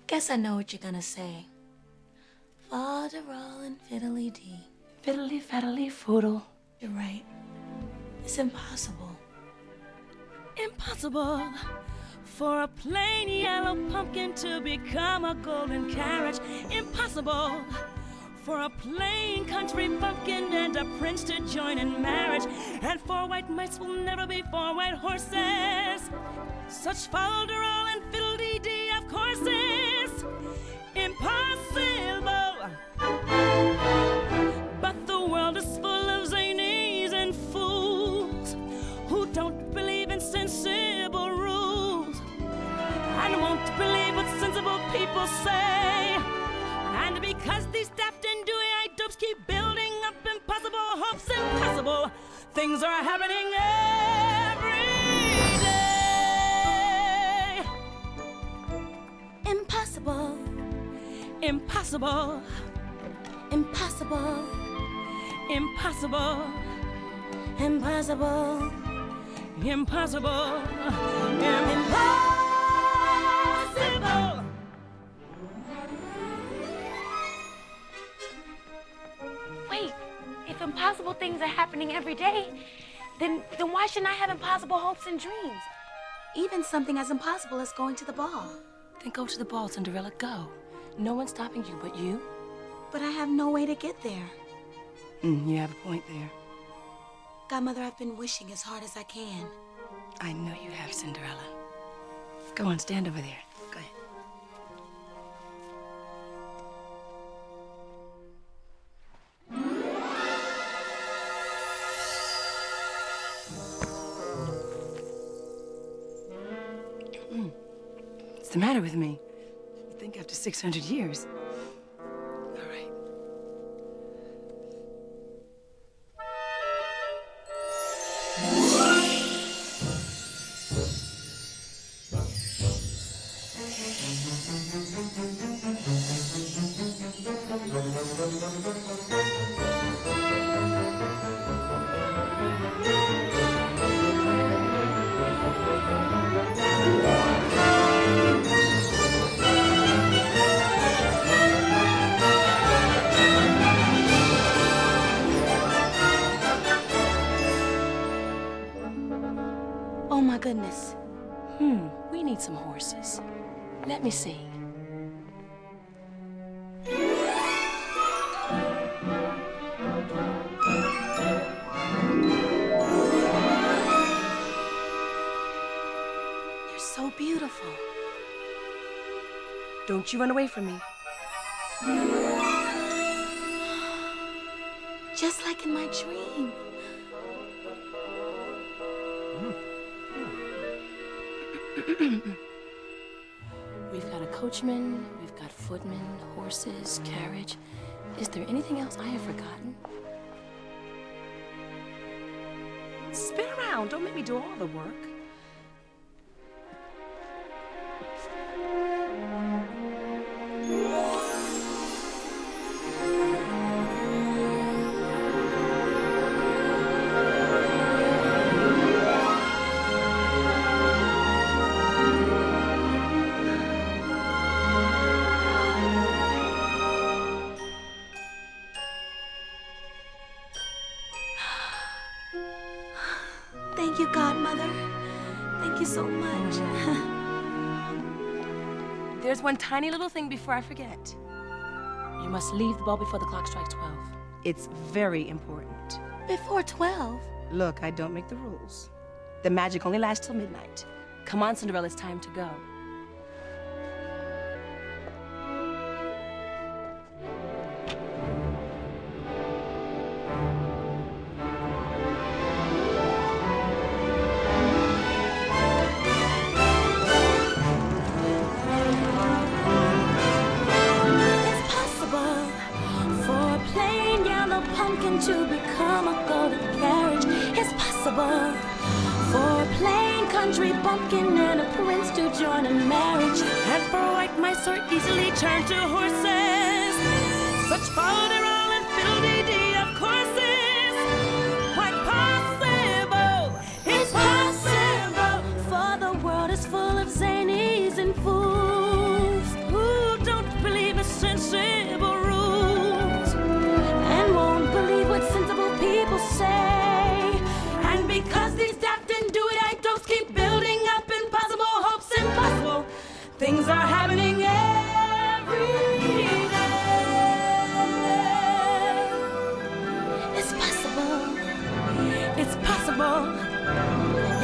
Guess I know what you're gonna say. Fodderall and fiddly-dee. Fiddly-faddly-foodle. You're right. It's impossible. Impossible for a plain yellow pumpkin to become a golden carriage. Impossible for a plain country bumpkin and a prince to join in marriage. And 4 white mice will never be 4 white horses. Such folderol and fiddle-dee-dee, of course, is impossible. But the world is full of zanies and fools who don't believe in sensible rules and won't believe what sensible people say. And because these daft and dewy-eyed dopes keep building up impossible hopes, impossible things are happening every day. Impossible. Impossible. Impossible. Impossible. Impossible. Impossible. Impossible. Wait, if impossible things are happening every day, then why shouldn't I have impossible hopes and dreams? Even something as impossible as going to the ball. Then go to the ball, Cinderella, go. No one's stopping you but you. But I have no way to get there. You have a point there. Godmother, I've been wishing as hard as I can. I know you have, Cinderella. Go on, stand over there. Go ahead. What's the matter with me? You think after 600 years? All right. Oh my goodness. We need some horses. Let me see. You're so beautiful. Don't you run away from me. Just like in my dream. We've got a coachman, we've got footmen, horses, carriage. Is there anything else I have forgotten? Spin around. Don't make me do all the work. Thank you, Godmother. Thank you so much. There's one tiny little thing before I forget. You must leave the ball before the clock strikes 12. It's very important. Before 12. Look, I don't make the rules. The magic only lasts till midnight. Come on, Cinderella, it's time to go. It's possible for a plain yellow pumpkin to become a golden carriage. It's possible for a plain country bumpkin and a prince to join in marriage. And for white mice are easily turned to horses. Such folderol and fiddle-dee-dee, of course, is quite possible. It's possible, for the world is full of zanies and fools. Ooh. possible